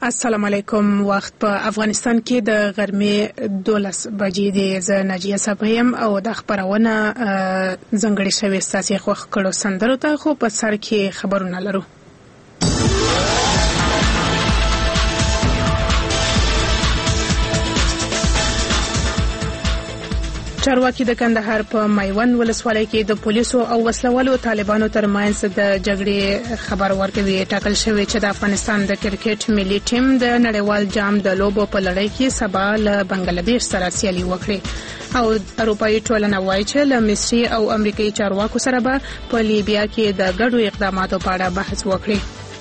السلام علیکم. وخت په افغانستان کې د غرمې 12 بجې دی. زه ناجیه صاحب او د خبرونه ځنګړې شوې ستاسو خوښ کړو سندرو ته خو په سر کې خبرونه لرو. چارواکي د کندهار په میوند ولسوالۍ کې د پولیسو او وسلوالو طالبانو ترمنځ د جګړې خبر ورکوي. ټاکل شوی چې د افغانستان د کرکټ ملي ټیم د نړیوال جام د لوبو په لړۍ کې سبا له بنگلاديش سره سیالي وکړي او اروپایي ټولنه وایي چې له مصري او امریکایي چارواکو سره به په لیبیا کې د ګډو اقداماتو په اړه بحث وکړي.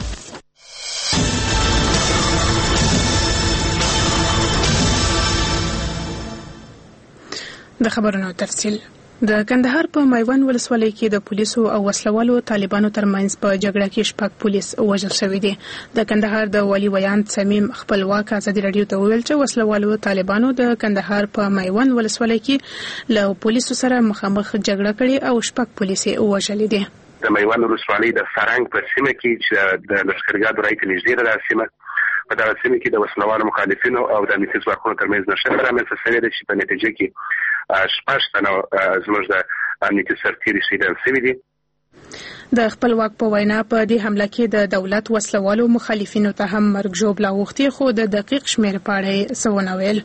د خبرونو تفصیل. د کندهار په میوند ولسوالۍ کې د پولیسو او وسلوالو طالبانو ترمنځ په جګړه کې 6 پولیس وژل شوي دي. د کندهار د والي ویان صمیم خپلواک ازادي رادیو ته وویل چې وسلوالو طالبانو د کندهار په میوند ولسوالۍ کې له پولیسو سره مخامخ جګړه کړې او 6 پولیس وژل دي. د میوند ولسوالۍ د فرنګ په سیمه کې چې د لشکرګاه درای ته نږدې ده سیمه په دغه سیمه کې د وسلوالو مخالفینو او د امنیتي ځواکونو ترمنځ نښته رامنځته شوې ده چې په نتیجه کې 6 تنه زموږ د امنیتي سرتیري شهیدان شوي دي. د خپلواک په وینا په دې حمله کې د دولت وسلوالو مخالفینو ته هم مرګ ژوبله اوښتې خو د دقیق شمېر په اړه څه ونه ویل.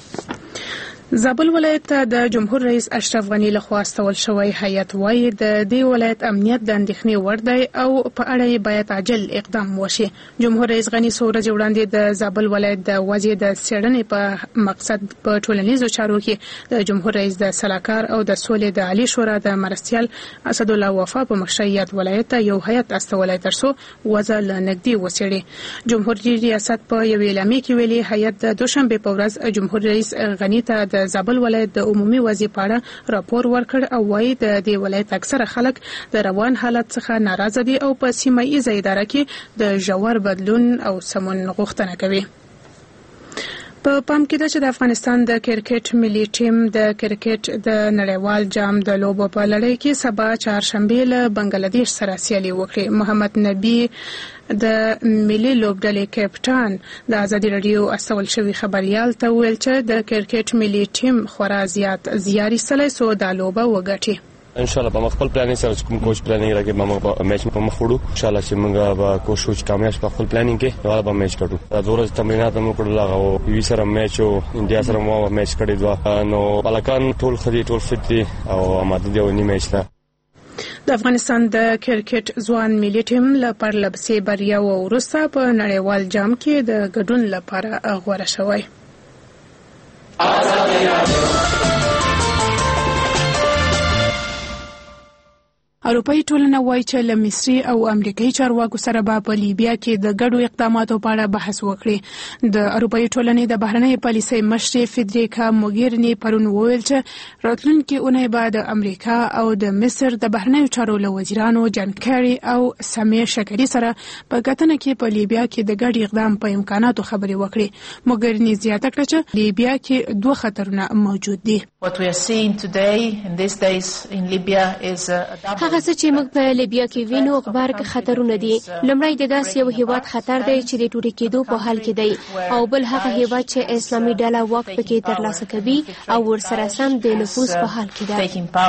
زابل ولایت د جمهور رئیس اشرف غنی لخوا استول شوی هیئت وایي د دې ولایت امنیت د اندېښنې وړ دی او په اړه یې باید عاجل اقدام وشي. جمهور رئیس غنی څو ورځې وړاندې د زابل ولایت د وضع د څېړنې په مقصد په ټولنیزو چارو کې د جمهور رئیس د سلاکار او د سولې د عالی شورا د مرستیال اسد الله وفا په مشروعیت ولایت ته یو هیئت استولای ترڅو وضع له نږدې وڅېړي. جمهوریت ریاست په یو اعلامیه کې ویلي هیئت د دوشنبه په ورځ جمهور رئیس غنی ته د زابل ولایت د عمومي وضع په اړه راپور ورکړ او وایي د دې ولایت اکثره خلک د روان حالت څخه ناراضه دي او په سیمه ایزه اداره کې د ژور بدلون او سمون غوښتنه کوي. په پام کې ده چې د افغانستان د کرکټ ملي ټیم د کرکټ د نړیوال جام د لوبو په لړۍ کې سبا چهارشنبه له بنگلاديش سره سیالي وکړي. محمد نبی د ملي لوبډلې کپټان د ازادي رادیو استول شوی خبريال ته ویل چې د کرکټ ملي ټیم خورا زیات زیاري سلی سو د لوبه وګټي. ان شاء الله په خپل پلانینګ سره کوم کوچ پلانینګ راکې موږ میچ په مخ وړو. ان شاء الله چې موږ به کوشش کامیاب په خپل پلانینګ کې دا به میچ کړو. د ورځې تمرینات موږ کړل او وی سره میچ او انډیا سره مو میچ کړی دا نو بلکان ټول خدي ټول فټ دي او آماده دي ونی میچ ته. د افغانستان د کرکټ ځوان ملي ټیم له پرلپسې بریا وروسته په نړیوال جام کې د ګډون لپاره غوړه شوی. اروپایي ټولنه وایي چې له مصري او امریکایي چارواکو سره به په لیبیا کې د ګډو اقداماتو په اړه بحث وکړي. د اروپایي ټولنې د بهرنۍ پالیسۍ مشرې فدریکا موګیرني پرون وویل چې راتلونکي اونۍ به د امریکا او د مصر د بهرنیو چارو له وزیرانو جان کیری او سامي شکری سره په کتنه کې په لیبیا کې د ګډ اقدام په امکاناتو خبرې وکړي. موګیرني زیاته کړه چې لیبیا کې 2 خطرونه موجود دي. What we are seeing today in these days in Libya is هغه څه چې موږ په لیبیا کې وینو غبرګ خطرونه دي. لومړی د داسې یو هیواد خطر دی چې د ټوټې کېدو په حال کې دی او بل هغه هیواد چې اسلامي ډله واک پکې ترلاسه کوي او ورسره سم د نفوذ په حال کې ده.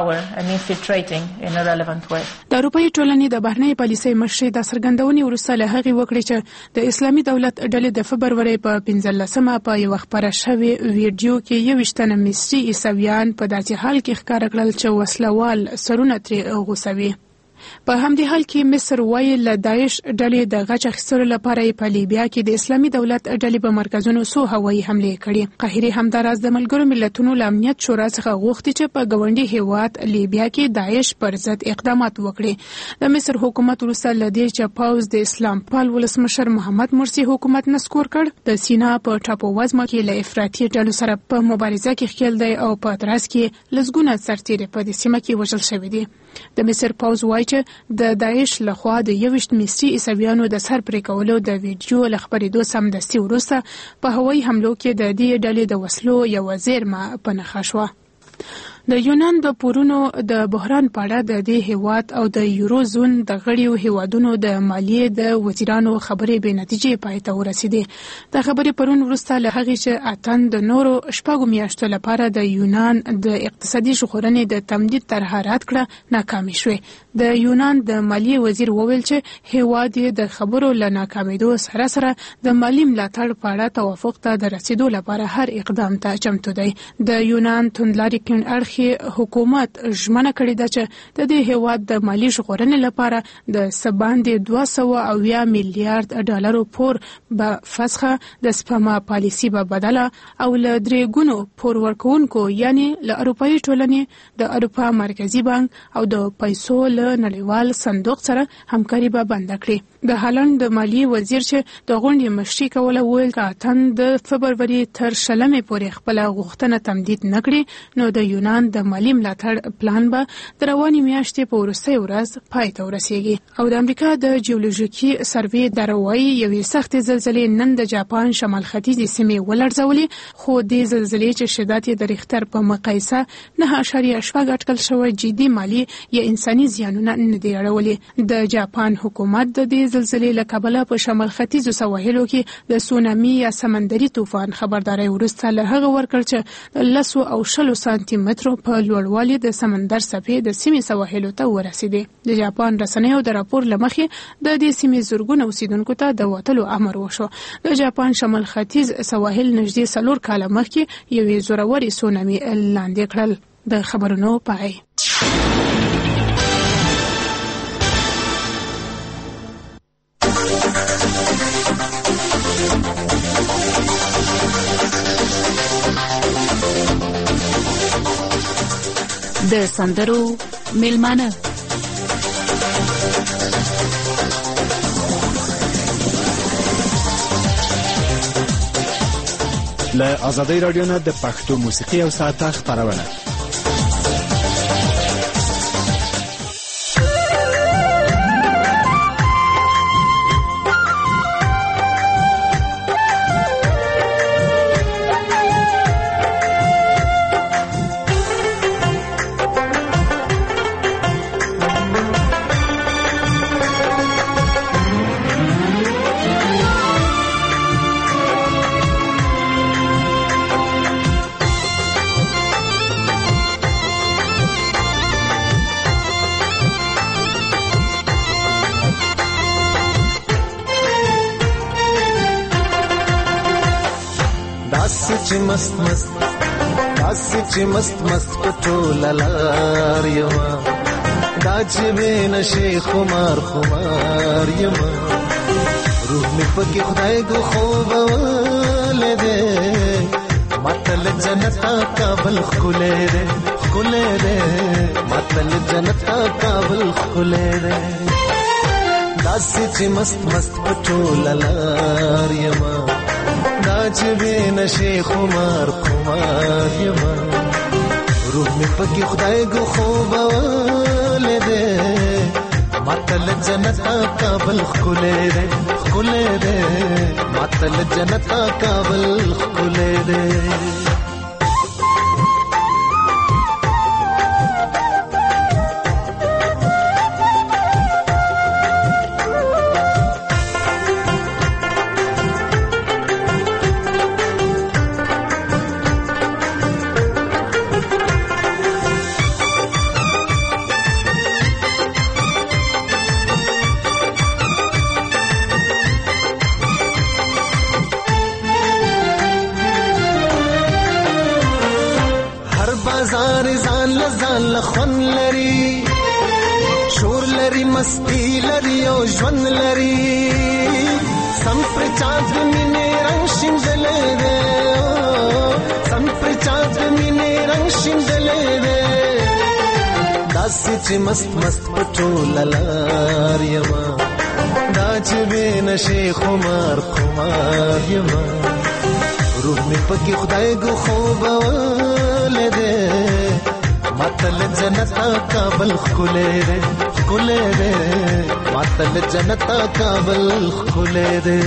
د اروپایي ټولنې د بهرنۍ پالیسۍ مشرې د څرګندونې وروسته له هغې وکړې چې د اسلامي دولت ډلې د فبرورۍ په 15مه په یو خبره شوې ویډیو کې 21 تنه مصري عیسویان په داسې حال کې ښکاره کړل چې وسلوال سرونه ترې غوڅوي. په همدې حال کې مصر وایي له داعش ډلې د غچ اخیستلو لپاره په لیبیا کې د اسلامي دولت ډلې په مرکزونو څو هوایي حملې کړې. قاهرې همداراز د ملګرو ملتونو له امنیت شورا څخه غوښتي چې په ګاونډي هیواد لیبیا کې داعش پر ضد اقدامات وکړي. د مصر حکومت وروسته له دې چې پاوز د اسلام پال ولسمشر محمد مرسي حکومت نسکور کړ د سینا په ټاپو وزمه کې له افراطي ډلو سره په مبارزه کې ښکېل دی او په تراس کې لسګونه سرتیري په دې سیمه کې وژل شوي دي. د مصر پاوز وایي چې د داعش لخوا د 21 مصري عیسویانو د سر پرې کولو د ویډیو له خبرېدو سمدستي وروسته په هوایي حملو کې د دې ډلې د وسلو یو زیرمه په نښه شوه. د یونان د پورونو د بحران په اړه د دې هیواد او د یورو زون د غړیو هیوادونو د مالیې د وزیرانو خبرې به نتیجې پای ته ورسېدې. د خبرې پرون وروسته له هغې چې اتن د نورو شپږو میاشتو لپاره د یونان د اقتصادي ژغورنې د تمدید طرحه رد کړه ناکامې شوې. د یونان د مالیې وزیر وویل چې هیواد یې د خبرو له ناکامېدو سره سره د مالي ملاتړ په اړه توافق ته د رسېدو لپاره هر اقدام ته چمتو دی. د یونان توندلاري کیڼ اړخ حکومت ژمنه کړې ده چې د دې هیواد د مالی ژغورنې لپاره د سباندې 280 میلیارډ ډالرو پور به فسخه د سپما پالیسي به بدله او له درې ګونو پور ورکوونکو یعنی له اروپایي ټولنې د اروپا مرکزی بانک او د پیسو له نړیوال صندوق سره همکاري به بند کړي. د هالند د مالی وزیر چې د غونډې مشري کوله ویل چې اتن د فبروري تر شلمې پورې خپل غوښتنه تمدید نکړي نو د یونان د مالی ملاتړ پلان به د روانې میاشتې په وروستۍ ورځ پای ته ورسیږي. او د امریکا د جیولوژیکي سروې دروایي یوې سختې زلزلې نن د جاپان شمال ختیځې سیمې ولړزولې خو د زلزلې چې شدت یې د ریختر په مقایسه 9.8 اټکل شوی جدي مالی یا انساني زیانونه نه دی اړولي. د جاپان حکومت د دې زلزلې له کبله په شمال ختیځو سواحلو کې د سونامي یا سمندري طوفان خبرداري ورسته له هغه ورکړ چې 10 او 20 سانتي مترو په لوړوالي د سمندر څپې د سیمې سواحلو ته ورسېدې. د جاپان رسنیو د راپور له مخې د دې سیمې زرګونه اوسیدونکو ته د وتلو امر وشو. د جاپان شمال ختیځ سواحل نږدې 4 کاله مخکې یوې زورورې سونامي لاندې کړل. د خبرونو پای. د سندرو میلمانه له آزادۍ رادیو نه د پښتو موسیقي او ساعته خبرونه. چې مست مست پټول لار یما دا چې به نشي خمار خمار یما روح می پکې خدای کو خوب ولده متل جنت کابل خله ده خله ده متل جنت کابل خله ده داس چې مست مست پټول لار یما دا چې به نشي خمار خمار یما روح می پکې خدای کو خوب ولده متل جنت کابل خله ده خله ده متل جنت کابل خله ده. لخون لري شور لري مستی لري او ژوند لري سم پر چاند مینه رنگ شیندلې ده سم پر چاند مینه رنگ شیندلې ده داسې چې مست مست پټول لار یما دا چې به نشي خمار خمار یما روح می پکې خدای کو خوب ولده متل جنت کابل خله ده خله ده متل جنت کابل خله ده.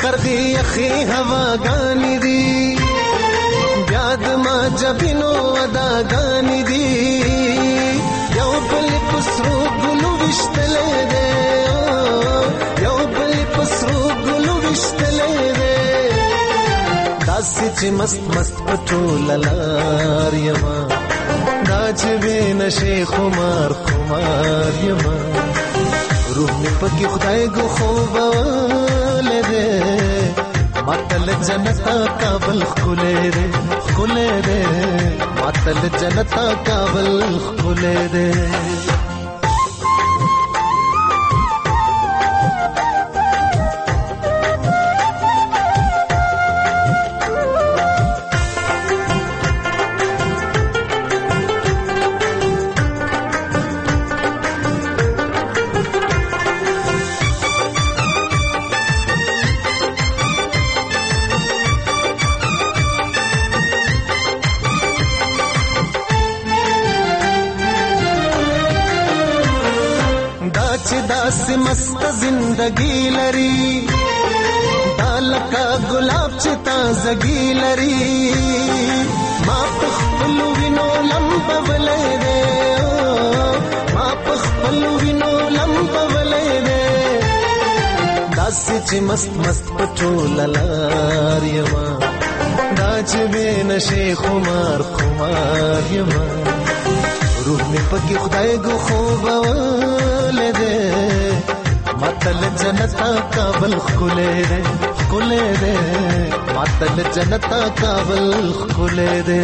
غرغي یخي هواګانې دي بیا د ما جبینو اداګانې دي یو بل پسرو ګلو وشتلې ده یو بل پسرو ګلو وشتلې ده داسې چې مست مست پټول لار یما دا چې نشه خمار خمار یما روح می پکې خدای ګو خوب ولده ماتل جنتا کابل خله ده خله ده ماتل جنتا کابل خله ده داسې مست زندگی لري دالکا گلاب چې تازگی لري ما په خپل وینو لمبولې ده ما په خپل وینو لمبولې ده داسې چې مست مست پټول لار یما دا چې نشه خمار خمار یما روح می پکې خدای ګو خوب ولده ماتل جنتا کابل خله ده خله ده ماتل جنتا کابل خله ده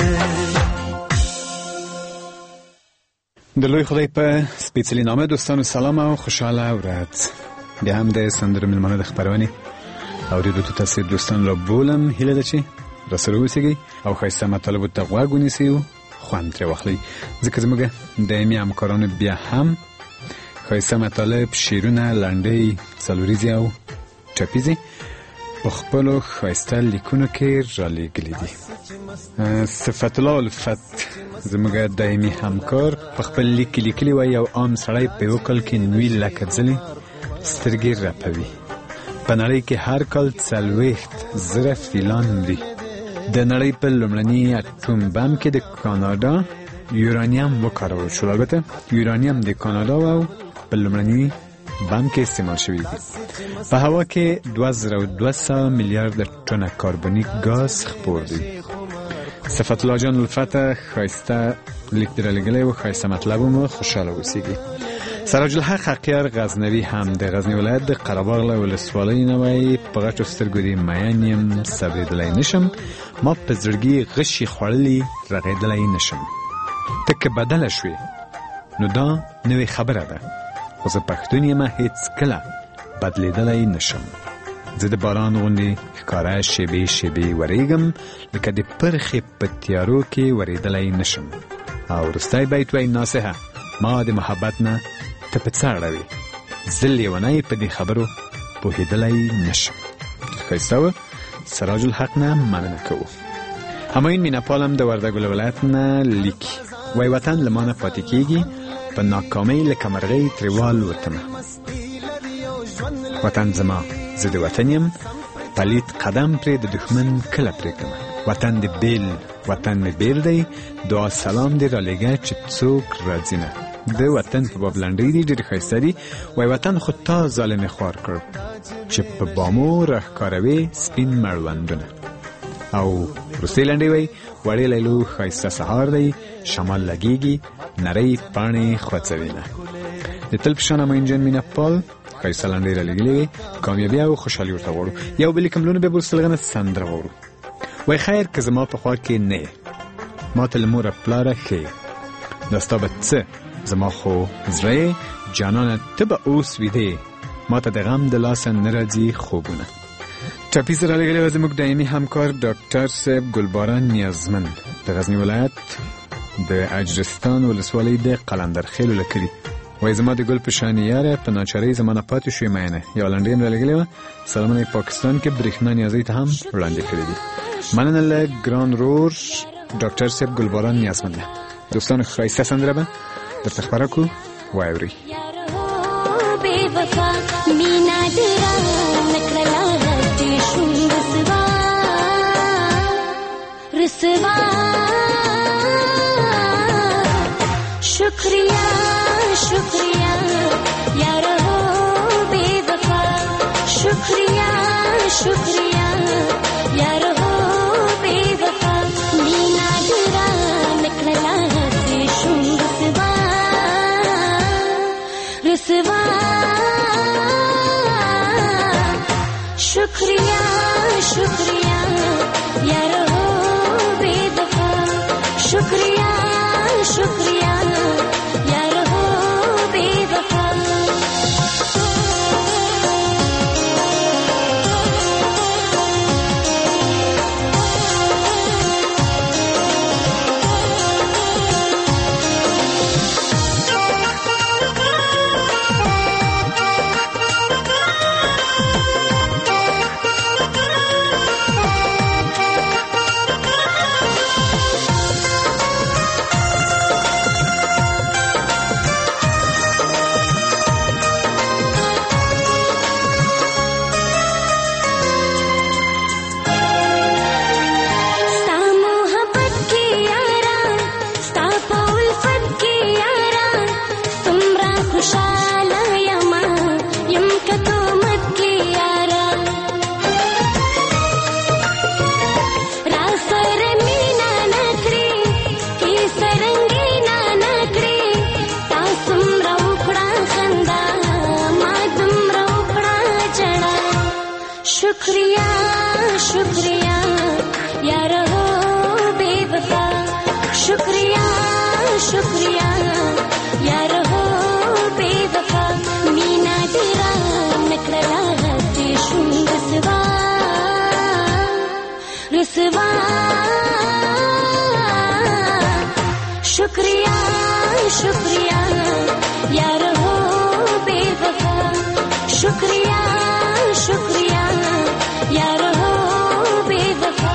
د لوی خدای په سپیڅلي نامه دوستانو سلام او خوشاله ورځ بیا هم د سندرو ملمنو د خبرونه اوریدو تاسو دوستان له بولم هیله ده چې راسره اوسئ او ښایسته مطالبو ته غوږ ونیسئ خوند ترې واخلئ ځکه زموږ دایمي همکارانو بیا هم ښایسته مطالب شعرونه لنډۍ څلوریزې او ټپیزې په خپلو ښایسته لیکونو کې رالیږلي دي صفت الله الفت زموږ دایمي همکار په خپل لیک کې لیکلي وایي یو عام سړی په یو کال کې 9 لکه ځلې سترګې رپوي په نړۍ کې هر کال 40,000 فیلان مري د نړۍ په لومړني اټوم بم کې د کاناډا یورانیم وکارول شو البته یورانیم د کاناډا او په لومړني بم کې استعمال شوی دی په هوا کې 2200 میلیارد ټنه کاربونیک ګاز خپور دی صفت الله جان الفتح ښایسته لیک درلګلې او ښایسته مطلب مو خوشاله اوسئ سراج الحق حقیار غزنوی هم د غزنی ولایت د قره‌باغ له ولسوالۍ نه وایي په غټو سترګو دې میان یم صبرېدلی نشم ما په زړګي غشي خوړلي رغېدلی نشم ته که بدله شوې نو دا نوې خبره ده خو زه پښتون یم هېڅ کله بدلېدلی نشم زه د باران غوندې ښکاره شېبې شېبې ورېږم لکه د پرخې په تیارو کې ورېدلی نشم او وروستی بیت وایي ناصحه ما د محبت نه ته په څه اړوې زه لیونی په دې خبرو پوهېدلی نشم ښایسته وه سراج الحق نه مننه کوو همایون مینهپالم د وردګو ولایت نه لیکي وایي وطن له ما نه پاتې کېږي په ناکامۍ لکه مرغۍ ترې والوتمه وطن زما زه د وطن یم پلید قدم پرې د دښمن کله پرېږدمه وطن دې بیل وطن مې بیل دی دعا سلام دې رالیږه چې څوک راځي نه د وطن په باب لنډۍ دي ډېرې ښایسته دي وایي وطن خو تا ظالمې خوار کړ چې په بامو راښکاروې سپین مړوندونه او وروستۍ لنډۍ وایي وړې لیلو ښایسته سهار دی شمال لګېږي نرۍ پاڼې خوځوینه د تل په شان همایون مینهپال ښایسته لنډۍ رالیږلې وې کامیابي او خوشحالي ورته غواړو یو بلې کملونه بیا به وروسته لږه نه سندره واورو وای خیر که زما په خوا کې نه ما ته له موره پلاره ښې دا ستا به څه زما خو زړه جانانه ته به اوس ویدې ما ته د غم د لاسه نه راځي خوبونه ټپیز رالیږلی و زموږ دایمي همکار ډاکټر صاحب ګلباران نیازمند د غزني ولایت د اجرستان ولسوالۍ د قلندرخیلو له کلي وای زما د ګل په شان یاره په ناچارۍ زمانه پاتې شوې مینه یو لنډۍ هم رالیږلې وه سلامونه پاکستان کې برېښنا نیازۍ ته هم وړاندې کړې دي مننه له ګران رور ډاکټر صاحب ګلباران نیازمند دوستانو ښایسته سندره به درته خپره کړو واورئ مینا درا نکړه शुक्रिया शुक्रिया यार हो बेवफा शुक्रिया शुक्रिया यार हो बेवफा मीना तेरा नकला ते शुंगसवा रसवा शुक्रिया शुक्रिया यार हो बेवफा शुक्रिया शुक्रिया यार हो बेवफा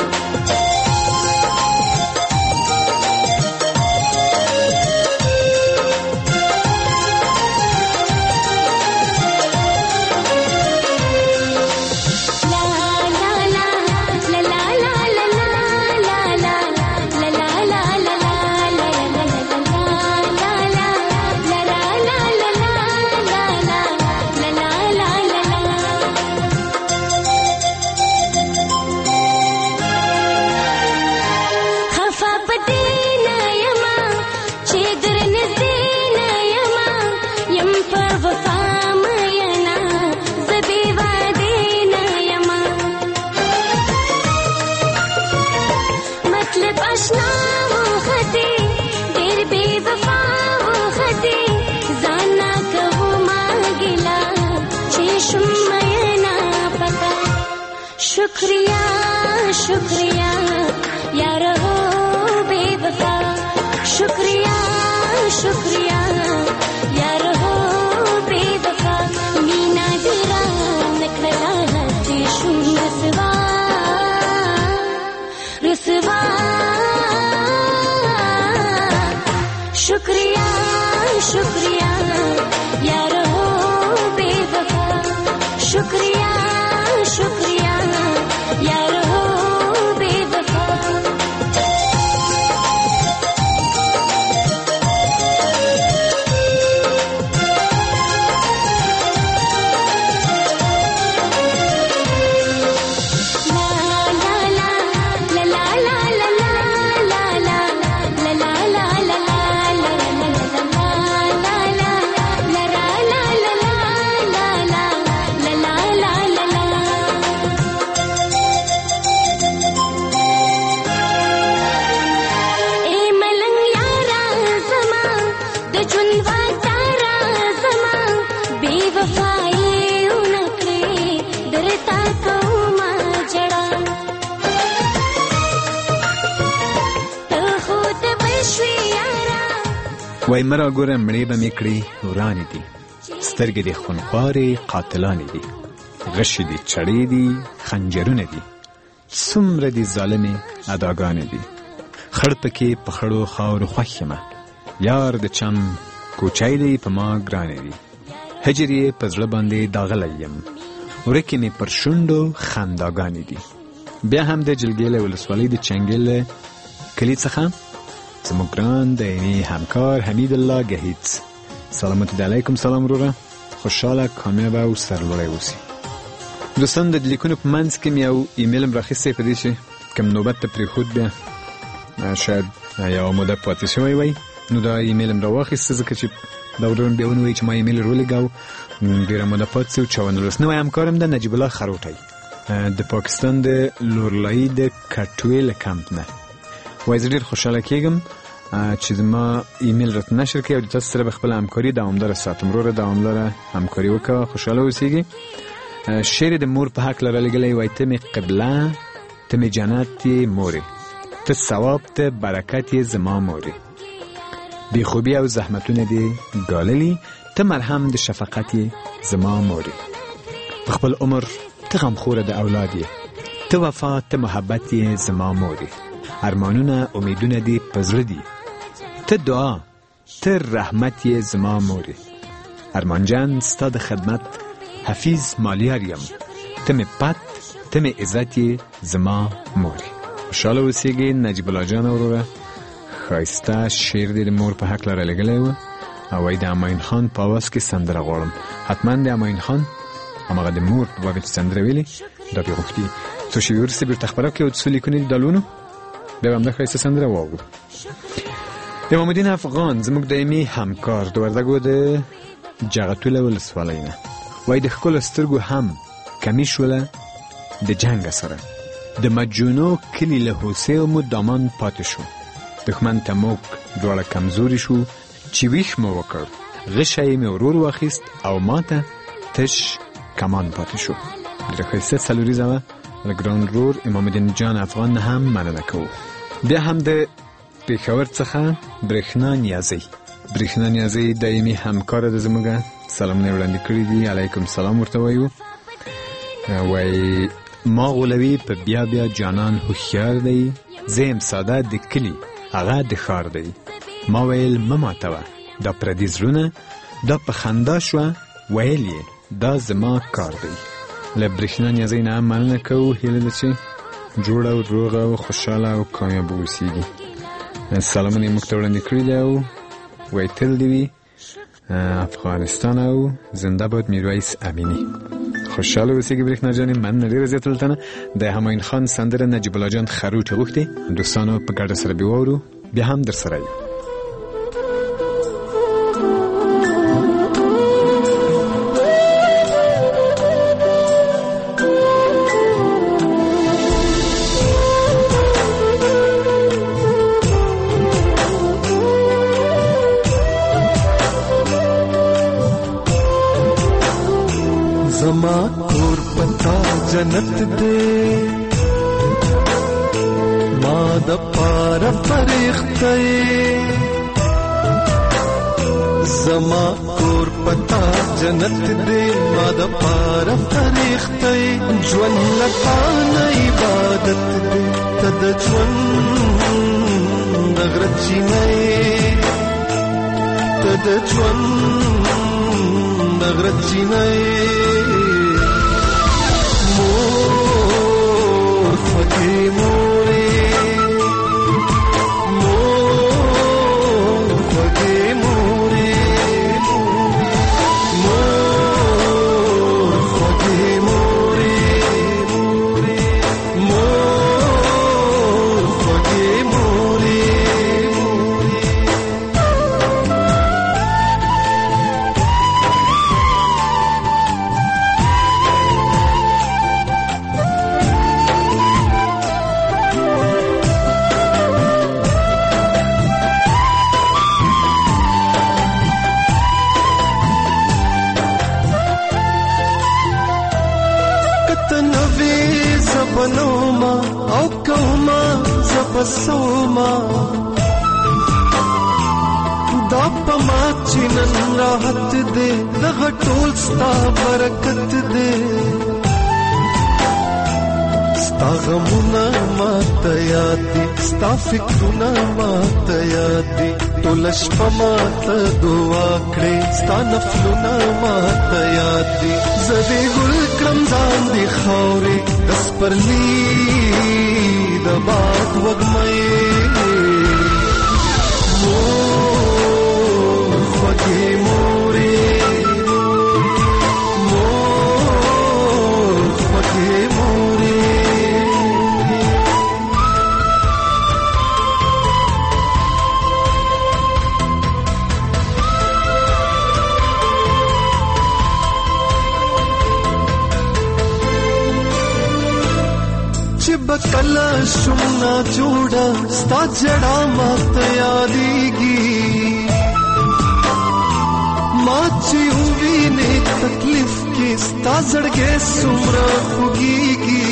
शुक्रिया शुक्रिया यार हो बेवफा शुक्रिया शुक्रिया यार हो बेवफा मीना तेरा नकला ते शुंगसवा रसवा शुक्रिया शुक्रिया यार हो बेवफा शुक्रिया शुक्रिया यार हो बेवफा وای مرا ګوره مړې به مې کړې ورانې دي سترګې دې خونخوارې قاتلانې دي غشې دې چړې دي خنجرونه دي څومره دې ظالمې اداګانې دي خړ پکې په خړو خاورو خوښ یمه یار د چم کوچی دی په ما ګرانې دي هجر یې په زړه باندې داغلی یم ورکې مې پر شونډو خنداګانې دي بیا هم د جلګیله ولسوالۍ د چنګیل کلي څخه زموږ ګران دیني همکار حمید الله گهیت سلامت علیکم سلام وروره خوشحاله کامیابه او سرلوړی اوسئ دوستان د لیکونو په منځ کې مې یو ایمیل هم راخیستی په دې چې کوم نوبت ته پرېښود بیا شاید یوه موده پاتې شوی وی نو دا ایمیل هم راواخیسته ځکه چې دا ورور بیا ونوایي چې ما ایمیل ورولېږه ډېره موده پاتې شو 54 نوی همکار هم ده نجیب الله خروټی د پاکستان د لورلایي د کټوې له کمپ نه وایي زه ډېر خوشحاله کېږم چې زما ایمیل راته نشر کړي او د تاسو سره به خپله همکاري دوامداره ساتم وروره دوامداره همکاري وکړه خوشحاله اوسېږي شعر د مور په حق لره لګلی وایي ته مې قبله ته مې جنت یې مورې ته ثواب ته برکت یې زما مورې بې خوبي او زحمتونه دې ګاللي ته مرهم د شفقت یې زما مورې په خپل عمر ته غمخوره د اولاد یې ته وفا ته محبت یې زما مورې ارمانونه امیدونه دې په زړه دي ته دعا ته رحمت یې زما مورې ارمان جان ستا د خدمت حفیظ مالیار یم ته مې پت ته مې عزت یې زما مورې خوشحاله اوسېږي نجیب الله جان وروره ښایسته شعر دې د مور په هکله رالیږلی و او وایي د امین خان په اواز کې سندره غواړم حتما د امین خان هماغه د مور په باب چې سندره ویلې دا بې غوښتي څو شېبې وروسته بېرته خپره کړي او څو لیکونې د ډالونو بیا به همدا ښایسته سندره واورو امام الدین افغان زموږ دایمي همکار د وردګو د جغتوله ولسوالۍ نه وایي د ښکلو سترګو هم که کمی شوله د جنگ سره د مجونو کلی له هوسه مو دامان پاتې شو. دښمن ته موږ دواړه کمزوري شو چې ویښ مو وکړ. غشی مې ورور واخیست او ماته تش کمان پاتې شو. د ښایسته څلوریزه وه له ګران ورور امام الدین جان افغان نه هم مننه کوو. بیا هم د پېښور څخه برېښنا نیازی دایمي همکاره ده زموږه سلامونه وړاندې کړي دي. علیکم سلام ورته وایو. وایي ما غولوي په بیا جانان هوښیار دی، زه یم ساده د کلي هغه د ښار دی. ما ویل مه ماتوه دا پردي زړونه، دا په خندا شوه ویل یې دا زما کار دی. له برېښنا نیازۍ نه هم مننه کوو. هیله ده چې جوړه او روغه او خوشحاله او کامیابه اوسیږي. سلامونه یې موږ ته وړاندې کړي دي او وایي تل دې وي افغانستان او زنده باد میرویس امینی. خوشحاله اوسیږي برېښنا جانې. مننه ډېره زیاته دلته نه. د همایون خان سندره نجیب الله جان خروټې غوښتې دوستانو په ګډه سره بیا واورو. بیا هم در سره یو. زما کور پتا جنت دے ما د پار فرښتې. زما کور پتا جنت دے ما د پار فرښتې. ژوند لکه عبادت دے تد ژوند غرچینې تد ژوند غرچینې. مور خوږې مورې مور خوږې مورې مور خوږې مورې مور خوږې مورې. بنوما او کوما زبسوما دا پما چنن راحت دے دغه ټول ستا برکت دے. ستا غمونه ماته یاد دي ستا فکرونه ماته یاد دي ټوله شپه ماته دعا کړې ستا نفلونه ماته یاد دي. زه دې ګل کړم ځان دې خاورې د سپرلي د باد وږمې. مور خوږې مورې مور خوږې مورې. بکلا شمنا جوڑا ستا جڑا مات یادیگی. ماچی ہوئی نے تکلیف کی ستا زڑگے سمرا خوگیگی.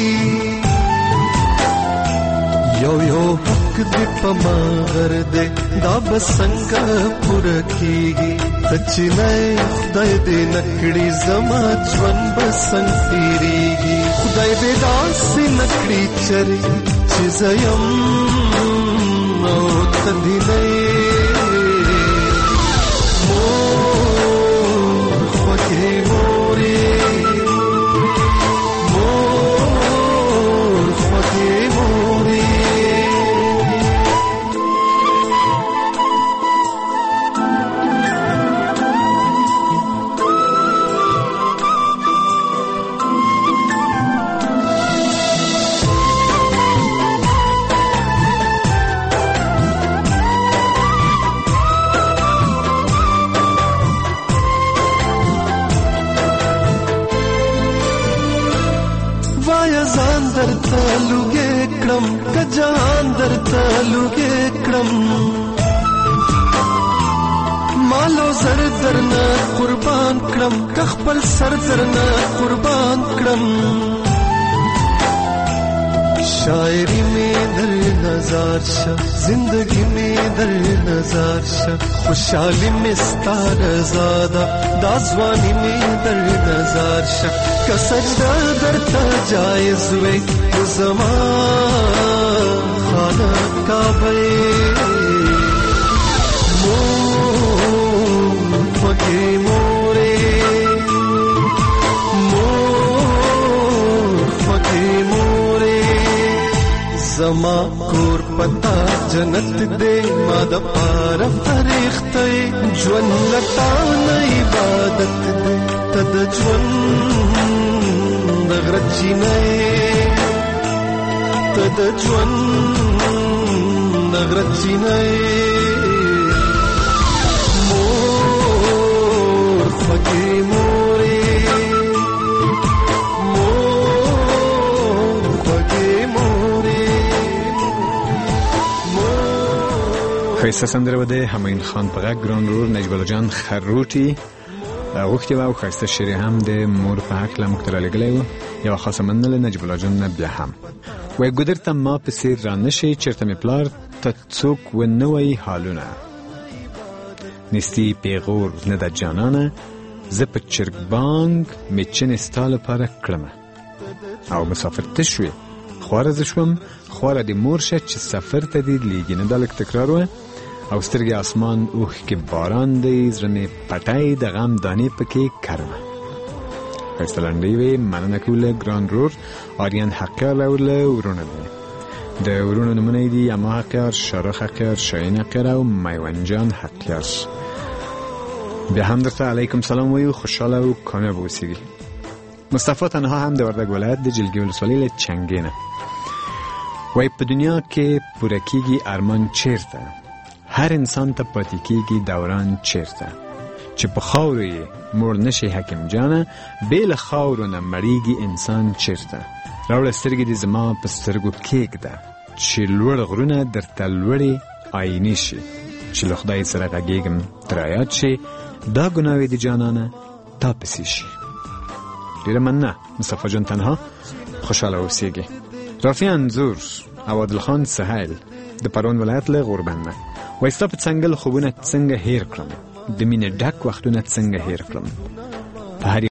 یو حق دی پما غردے دا بسنگا پورا کیگی. تچنائے خدای دے نکڑی زما جون بسنگ تیریگی. خدای دے داسی نکڑی چری چیزیم او تدینائے. مور خوږې مورې مور خوږې مورې. درته لوګې کړم که جهان درته لوګې کړم مالو زر درنه قربان کړم که خپل سر درنه قربان کړم شاعری میں در نظار شا زندگی میں در نظار شا خوشحالی میں ستار زادہ دازوانی میں در نظار شا کا سجدہ در تا جائز وے زمان خانہ کعبے مور پکے مورے مور پکے مورے زما کور پتا جنت دے ما د پار فرښتې ژوند لتا نه عبادت دے تد ژوند غرچی نه تد ژوند غرچی نه مور فکی مورې خیسته سندره بده همین خان په غږ ګران رور نجیب الله جان خروټي غوښتي و او خیسته شعر هم د مور په هکله موږ ته رالیږلی و یوه خاصه مننه له نجیب الله جان نه بیا هم وایي ګودر ته ما په څېر را نشي چېرته مې پلار ته څوک ونه وایي حالونه نیستي پیغور نه ده جانانه زه په چرګ بانګ مې چنې ستا لپاره کړمه او مسافر ته شوې خواره زه شوم خواره د مور شه چې سفر ته دې لیږي نه دا لږ تکرار وه او سترګې اسمان اوښکې باران دی زړه مې پټی د غم دانې پکې کرمه ښایسته لنډۍ وې مننه کوو له ګران رور آریان حقیار او له ورونه دی د ورونو نومونه یې دي اما حقیار شارخ حقیار شاهین حقیار او میوند جان حقیار بیا هم درته علیکم سلام وایو خوشحاله او کامیاب اوسیږي مصطفی تنها هم د وردګ ولایت د جلگې ولسوالۍ له چنګې نه وای په دنیا کې پوره کیږي ارمان چیرته هر انسان ته پاتې کیږي دوران چیرته چې په خاورو یې مړ نشي حکیم جانه بې له خاورو نه مړیږي انسان چیرته راوړه سترګې دې زما په سترګو کېږده چې لوړ غرونه درته لوړې آینې شي چې له خدای سره غږېږم تر یاد شي دا ګناوې دې جانانه تا پسې شي ډېره مننه مصطفی جان تنها خوشحاله اوسیږي رافی انځور او عادل خان سهیل د پروان ولایت له غوربند نه وایي ستا په څنګل خوبونه څنګه هیر کړم د مینې ډک وختونه څنګه هیر کړم په هر